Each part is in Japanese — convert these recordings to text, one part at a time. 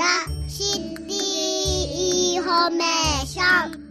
だシティインフォメーション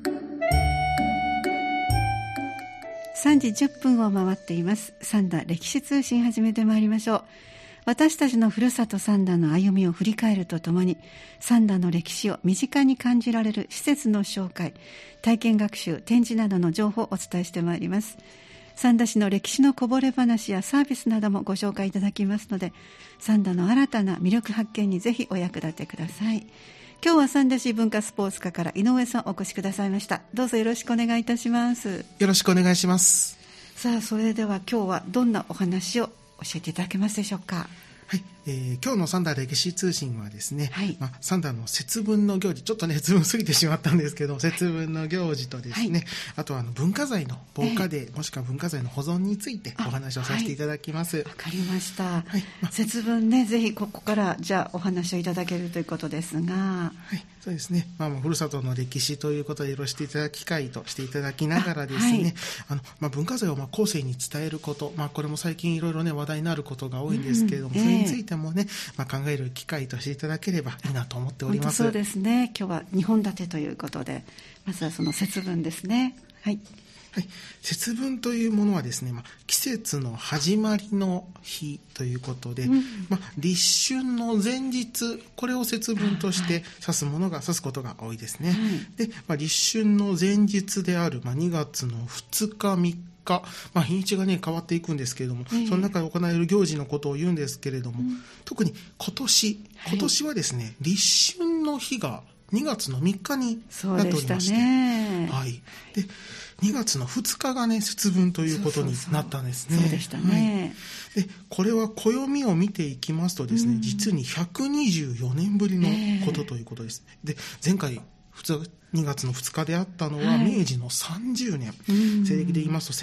3時10分を回っています。三田歴史通信始めてまいりましょう。私たちのふるさと三田の歩みを振り返るとともに、三田の歴史を身近に感じられる施設の紹介、体験学習、展示などの情報をお伝えしてまいります。三田市の歴史のこぼれ話やサービスなどもご紹介いただきますので、三田の新たな魅力発見にぜひお役立てください。今日は三田市文化スポーツ課から井上さんお越しくださいました。どうぞよろしくお願いいたします。 よろしくお願いします。 さあ、それでは今日はどんなお話を教えていただけますでしょうか。 はい、今日の三田歴史通信はですね、 はい、 三田の節分の行事、ちょっとね節分過ぎてしまったんですけど、節分の行事とですね、はい、あとは文化財の防火で、もしくは文化財の保存についてお話をさせていただきます。 わかりました、 はい、 節分ね、ぜひここからじゃあお話をいただけるということですが、 はい、そうですね、ふるさとの歴史ということでよろしていただく機会としていただきながらですね、はい、文化財を後世に伝えること、これも最近いろいろね話題になることが多いんですけれども、それについてもね、考える機会としていただければいいなと思っております。 そうですね、今日は2本立てということで、まずはその節分ですね。はい、 はい、節分というものはですね、季節の始まりの日ということで、立春の前日、これを節分として指すことが多いですね。で、立春の前日である、2月の2日3日、日にちがね変わっていくんですけれども、その中で行える行事のことを言うんですけれども、特に今年はですね、立春の日が2月の3日になっておりまして、はい、で2月の2日がね節分ということになったんですね。 そうでしたね。 はい、でこれは暦を見ていきますとですね、実に124年ぶりのことということです。で、前回2月の2日であったのは明治の30年、西暦で言いますと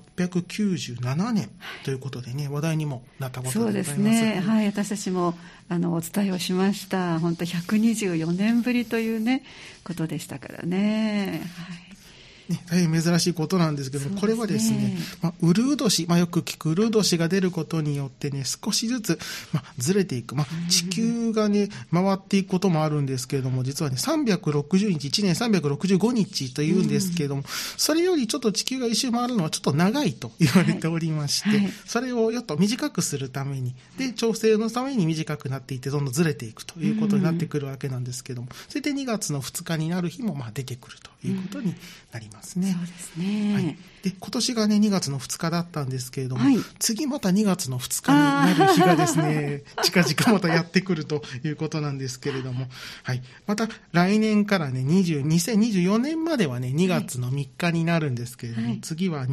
1897年ということでね、話題にもなったことでございます。 そうですね、はい、私たちもお伝えをしました。本当124年ぶりというねことでしたからね。はいね、大変珍しいことなんですけども、これはですね、うるう年、よく聞くうるう年が出ることによってね、少しずつ、ずれていく、地球がね回っていくこともあるんですけれども、実はね360日、1年365日というんですけれども、それよりちょっと地球が一周回るのはちょっと長いと言われておりまして、それをちょっと短くするために、で調整のために短くなっていってどんどんずれていくということになってくるわけなんですけども、それで2月の2日になる日も出てくるということになります。そうですね。 はい、で今年がね2月の2日だったんですけれども、次また2月の2日になる日がですね近々またやってくるということなんですけれども、はい、また来年からね2024年まではね2月の3日になるんですけれども、次は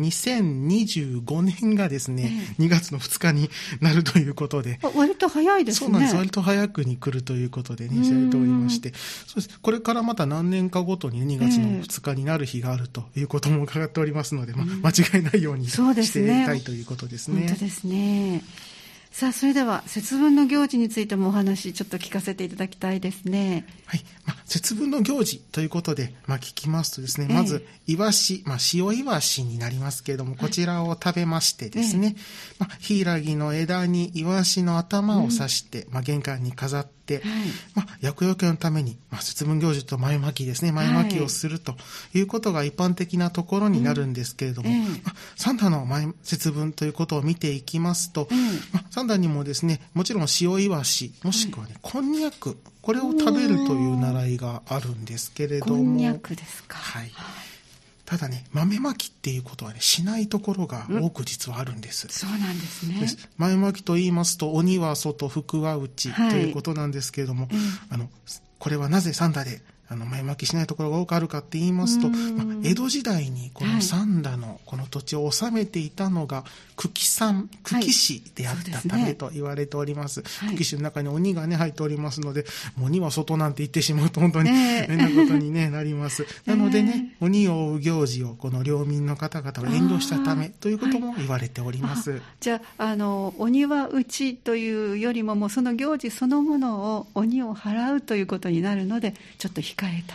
2025年がですね、2月の2日になるということで、 割と早いですね。 そうなんです。割と早くに来るということでね、知られておりまして、そうです。これからまた何年かごとに2月の2日になる日があるということも伺っておりますので、間違いないようにしていたいということですね。 本当ですね。さあ、それでは節分の行事についてもお話ちょっと聞かせていただきたいですね。 はい、節分の行事ということで、聞きますとですね、まずイワシ、塩イワシになりますけれども、こちらを食べましてですね、柊の枝にイワシの頭を刺して、玄関に飾って、厄除けのために、節分行事と豆まきですね、豆まきをするということが一般的なところになるんですけれども、三田の節分ということを見ていきますと、三田にもですね、もちろん塩イワシ、もしくはね、こんにゃく、これを食べるという習いがあるんですけれども、 こんにゃくですか。 はい。ただね、豆まきっていうことはね、しないところが多く実はあるんです。 そうなんですね。 豆まきと言いますと、鬼は外、福は内ということなんですけれども、これはなぜ三田で豆まきしないところが多くあるかって言いますと、江戸時代にこの三田のこの土地を治めていたのが久喜氏であったためと言われております。久喜氏の中に鬼がね入っておりますので、鬼は外なんて言ってしまうと本当に変なことに、なります。なのでね、鬼を追う行事をこの領民の方々は遠慮したためということも言われております。 じゃあ、鬼は内というよりも、もうその行事そのものを鬼を払うということになるので、ちょっと控えたと。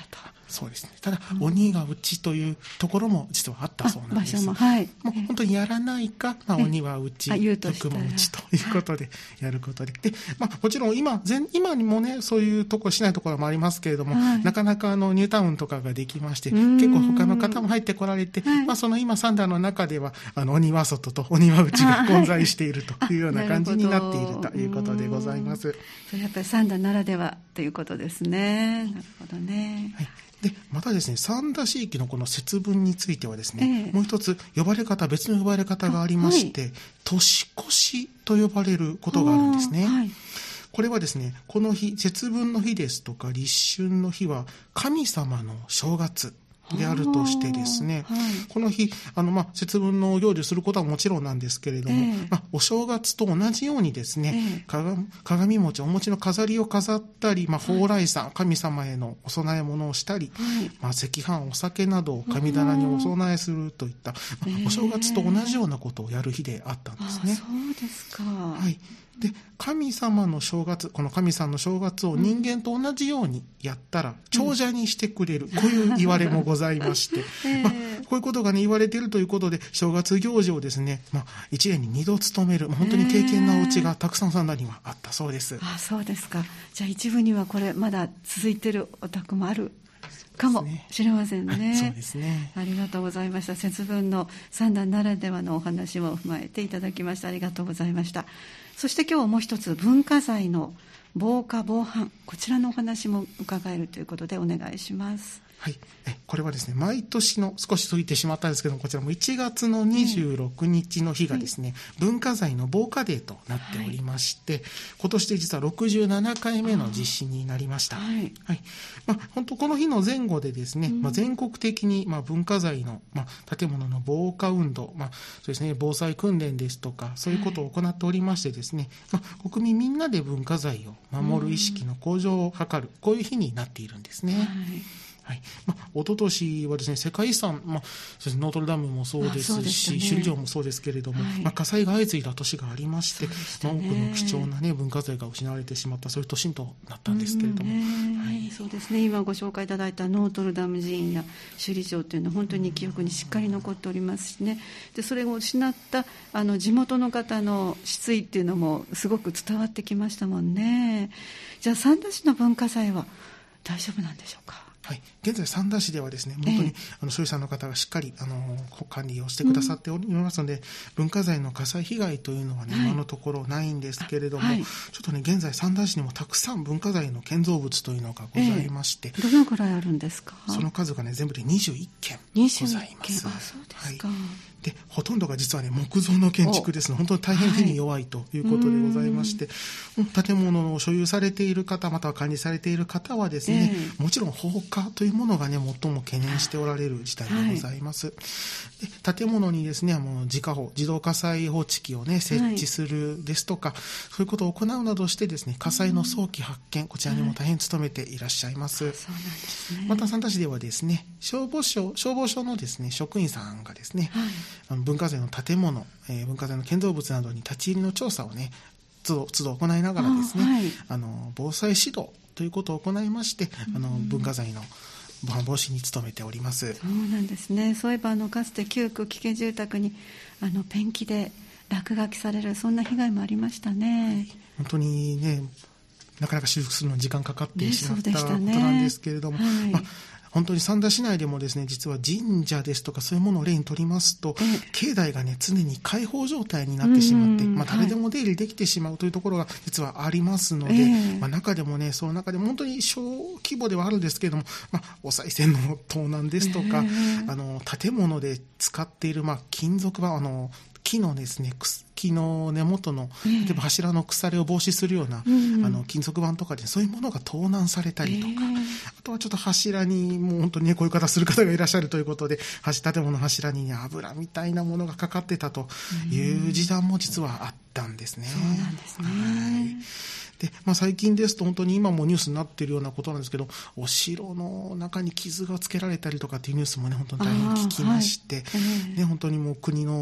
そうですね。ただ、鬼が内というところも実はあったそうなんです。 場所も、はい。 もう本当にやらないか、鬼は内、福も内ということでやることで。で、もちろん今にもね、そういうところしないところもありますけれども、なかなかニュータウンとかができまして、結構他の方も入ってこられて、その今三段の中では、鬼は外と鬼は内が混在しているというような感じになっているということでございます。 それやっぱり三段ならではということですね。なるほどね。 はい。で、またですね、三田市域のこの節分についてはですね、もう一つ別の呼ばれ方がありまして、年越しと呼ばれることがあるんですね。これはですね、この日、節分の日ですとか立春の日は神様の正月であるとしてですね、この日節分の行事をすることはもちろんなんですけれども、お正月と同じようにですね、鏡餅、お餅の飾りを飾ったり、蓬莱さん、神様へのお供え物をしたり、赤飯、お酒などを神棚にお供えするといった、お正月と同じようなことをやる日であったんですね。 そうですか。 はい。で、神様の正月、この神さんの正月を人間と同じようにやったら長者にしてくれる、こういう言われもございまして、こういうことがね言われているということで、正月行事をですね、1年に2度務める、本当に経験なお家がたくさん三田にはあったそうです。 そうですか。じゃあ一部にはこれまだ続いているお宅もあるかもしれませんね。 そうですね。 ありがとうございました。節分の三段ならではのお話も踏まえていただきました。ありがとうございました。そして今日はもう一つ、文化財の防火防犯、こちらのお話も伺えるということでお願いします。 はい、これはですね、毎年の少し過ぎてしまったんですけども、こちらも1月の26日の日がですね、文化財の防火デーとなっておりまして、今年で実は67回目の実施になりました。本当この日の前後でですね、全国的に文化財の建物の防火運動、そうですね、防災訓練ですとか、そういうことを行っておりましてですね、国民みんなで文化財を守る意識の向上を図る、こういう日になっているんですね。一昨年はですね、世界遺産、ノートルダムもそうですし、首里城もそうですけれども、火災が相次いだ年がありまして、多くの貴重な、文化財が失われてしまった、そういう年となったんですけれども、 そうですね、今ご紹介いただいたノートルダム寺院や首里城というのは本当に記憶にしっかり残っておりますしね。でそれを失った地元の方の失意っていうのもすごく伝わってきましたもんね。じゃあ三田市の文化財は大丈夫なんでしょうか。 現在三田市ではですね、本当に所有者の方がしっかり管理をしてくださっておりますので、文化財の火災被害というのはね、今のところないんですけれども、ちょっとね、現在三田市にもたくさん文化財の建造物というのがございまして、 どのくらいあるんですか。 その数がね、全部で21件ございます。 そうですか。 でほとんどが実はね、木造の建築ですので、本当に大変火に弱いということでございまして、建物を所有されている方、または管理されている方はですね、もちろん放火というものがね、最も懸念しておられる事態でございます。で建物にですね、自動火災報知器をね、設置するですとか、そういうことを行うなどしてですね、火災の早期発見、こちらにも大変努めていらっしゃいます。また三田市ではですね、消防署のですね、職員さんがですね、文化財の建物、文化財の建造物などに立ち入りの調査をね、都度行いながらですね、防災指導ということを行いまして、文化財の防犯防止に努めております。 そうなんですね。そういえばかつて旧区危険住宅にペンキで落書きされる、そんな被害もありましたね。 本当にね、なかなか修復するのに時間かかってしまったことなんですけれども、本当に三田市内でもですね、実は神社ですとかそういうものを例にとりますと、境内がね、常に開放状態になってしまって、誰でも出入りできてしまうというところが実はありますので、中でもね、その中でも本当に小規模ではあるんですけれども、お賽銭の盗難ですとか、建物で使っている金属板、木のですね、木の根元の例えば柱の腐れを防止するような、金属板とかでそういうものが盗難されたりとか、あとはちょっと柱にもう本当にね、こういう方する方がいらっしゃるということで、建物の柱に、油みたいなものがかかってたという事案も実はあったんですね。 そうなんですね。 で最近ですと本当に今もニュースになっているようなことなんですけど、お城の中に傷がつけられたりとかっていうニュースもね、本当に大変聞きまして、本当にもう国の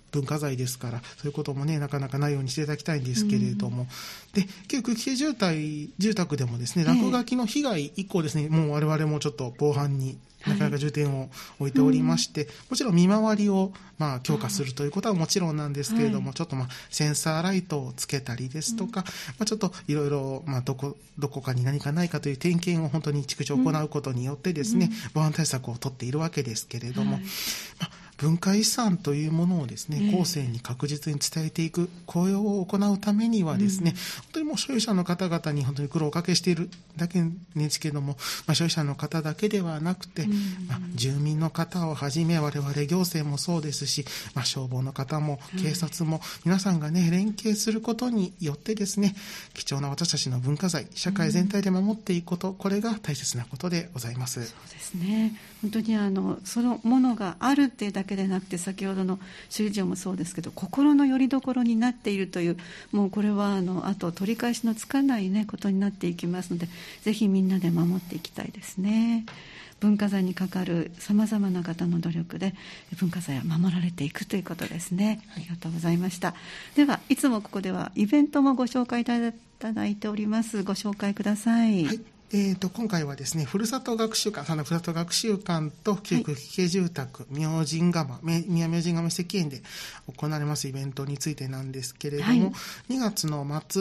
文化財ですから、そういうこともねなかなかないようにしていただきたいんですけれども、で旧空気系住宅でもですね、落書きの被害以降ですね、もう我々もちょっと防犯になかなか重点を置いておりまして、もちろん見回りを強化するということはもちろんなんですけれども、ちょっとセンサーライトをつけたりですとか、ちょっといろいろどこかに何かないかという点検を本当に逐次行うことによってですね、防犯対策を取っているわけですけれども、文化遺産というものをですね、後世に確実に伝えていく雇用を行うためにはですね、本当にもう所有者の方々に本当に苦労をおかけしているだけですけども、所有者の方だけではなくて、住民の方をはじめ我々行政もそうですし、消防の方も警察も皆さんがね連携することによってですね、貴重な私たちの文化財、社会全体で守っていくこと、これが大切なことでございます。 そうですね、本当にそのものがあるっていうだけでなくて、先ほどの首里城もそうですけど、心の拠り所になっているという、もうこれはあと取り返しのつかない、ことになっていきますので、ぜひみんなで守っていきたいですね。文化財にかかるさまざまな方の努力で文化財は守られていくということですね。ありがとうございました。では、いつもここではイベントもご紹介いただいております。ご紹介ください。 今回はですね、ふるさと学習館、ふるさと学習館と旧空気系住宅、宮明神窯遺跡園で行われますイベントについてなんですけれども、2月の末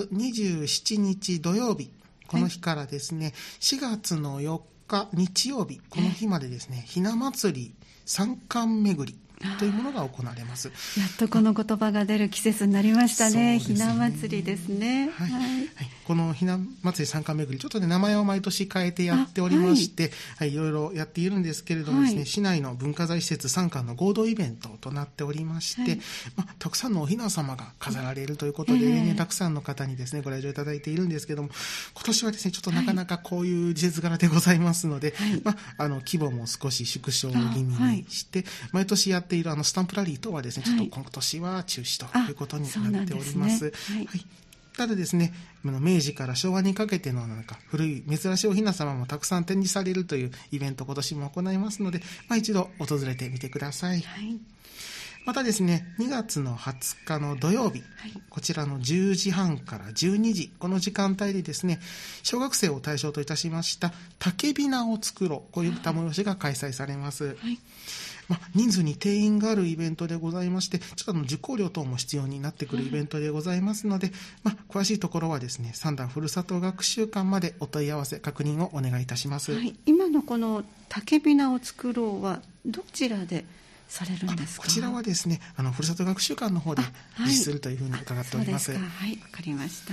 27日土曜日、この日からですね、4月の4日日曜日、この日までですね、ひな祭り三冠巡りというものが行われます。 やっとこの言葉が出る季節になりましたね。ひな祭りですね。 このひな祭り三冠巡り、ちょっとね名前を毎年変えてやっておりまして、いろいろやっているんですけれどもですね、市内の文化財施設三冠の合同イベントとなっておりまして、たくさんのおひな様が飾られるということで、たくさんの方にですねご来場いただいているんですけれども、今年はですねちょっとなかなかこういう季節柄でございますので、規模も少し縮小気味にして、毎年やっているスタンプラリー等はですね、ちょっと今年は中止ということになっております。ただですね、明治から昭和にかけての古い珍しいおひな様もたくさん展示されるというイベントを今年も行いますので、一度訪れてみてください。またですね、2月の20日の土曜日、こちらの10時半から12時、この時間帯でですね、小学生を対象といたしました竹びなを作ろう、こういった催しが開催されます。人数に定員があるイベントでございまして、ちょっと受講料等も必要になってくるイベントでございますので、詳しいところはですね、三田ふるさと学習館までお問い合わせ確認をお願いいたします。 今のこの竹びなを作ろうはどちらでされるんですか？ こちらはですね、ふるさと学習館の方で実施するというふうに伺っております。 わかりました。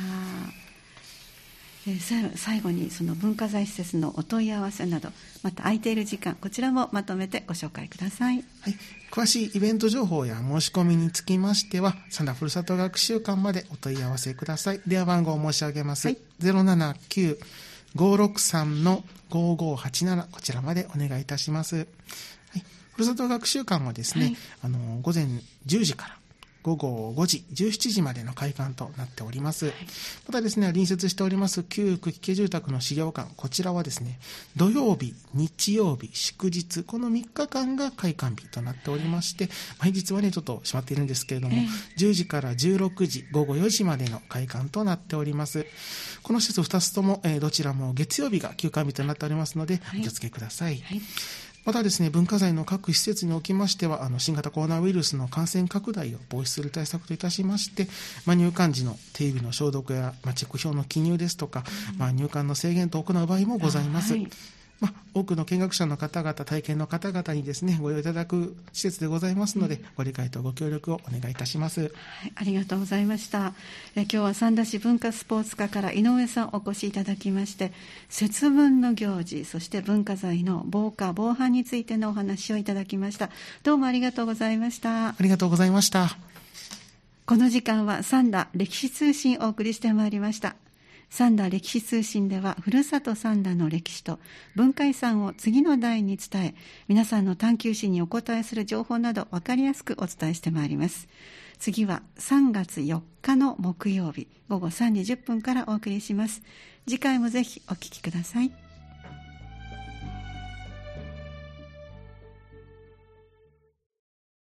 最後にその文化財施設のお問い合わせなど、また空いている時間、こちらもまとめてご紹介ください。 詳しいイベント情報や申し込みにつきましては、三田ふるさと学習館までお問い合わせください。電話番号を申し上げます。079-563-5587、こちらまでお願いいたします。ふるさと学習館はですね、午前10時から午後5時、17時までの開館となっております。またですね、隣接しております旧空気系住宅の資料館、こちらはですね、土曜日、日曜日、祝日、この3日間が開館日となっておりまして、平日はね、ちょっと閉まっているんですけれども、10時から16時、午後4時までの開館となっております。この施設2つとも、どちらも月曜日が休館日となっておりますので、お気をつけください。またですね、文化財の各施設におきましては、新型コロナウイルスの感染拡大を防止する対策といたしまして、入館時の手指の消毒や、チェック表の記入ですとか、入館の制限と行う場合もございます。多くの見学者の方々、体験の方々にですね、ご用意いただく施設でございますので、ご理解とご協力をお願いいたします。 ありがとうございました。今日は三田市文化スポーツ課から井上さんお越しいただきまして、節分の行事、そして文化財の防火防犯についてのお話をいただきました。どうもありがとうございました。 ありがとうございました。 この時間は三田歴史通信をお送りしてまいりました。三田歴史通信では、ふるさと三田の歴史と文化遺産を次の代に伝え、皆さんの探求心にお答えする情報など分かりやすくお伝えしてまいります。次は3月4日の木曜日午後3時10分からお送りします。次回もぜひお聞きください。